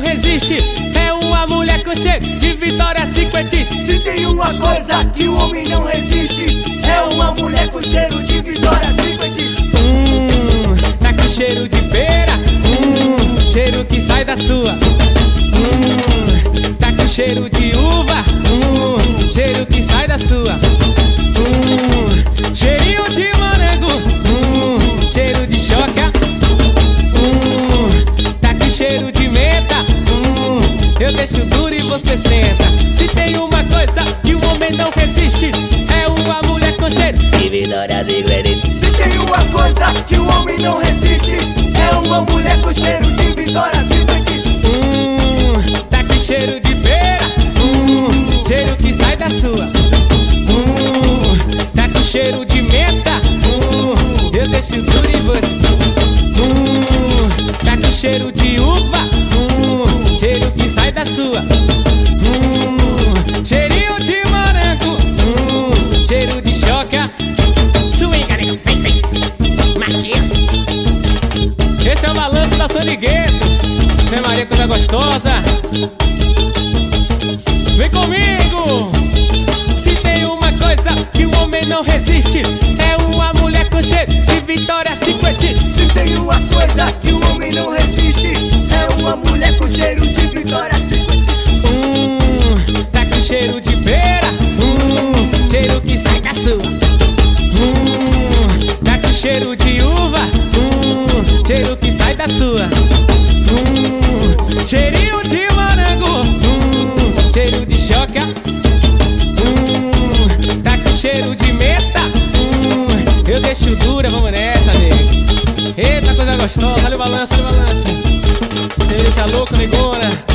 resiste, é uma mulher com cheiro de Vitória cinquentice. Se tem uma coisa que o homem não resiste, é uma mulher com cheiro de Vitória cinquentice. Tá com cheiro de pera, cheiro que sai da sua. Tá com cheiro de uva, cheiro que sai da sua. Cheirinho de morango, cheiro de choca. Tá com cheiro de menta, eu deixo duro e você senta. Se tem uma coisa que o homem não resiste, é uma mulher com cheiro de Vitória cinquentice. Se tem uma coisa que o homem não resiste, é uma mulher com cheiro de Vitória cinquentice. Tá com cheiro de pera, cheiro que sai da sua. Tá com cheiro de menta, eu deixo duro e você. Tá com cheiro de uva, cheiro que sai da sua. Cheirinho de morango, cheiro de choca. Swinga, nega, vem, vem, Maria. Esse é o balanço da Sanigueto. Vem Maria, coisa gostosa. Vem comigo. Se tem uma coisa que o homem não resiste, é uma mulher com cheiro de Vitória cinquentice. Se tem uma coisa que o homem não resiste, é uma mulher com cheiro de Vitória cinquentice. Tá com cheiro de pera, cheiro que sai da sua. Tá com cheiro de uva, cheiro que sai da sua. Cheirinho de morango, cheiro de choca. Tá com cheiro de menta, eu deixo dura, vamos nessa, nego. Eita, coisa gostosa, olha o balanço, olha o balanço. Você deixa louco, negona.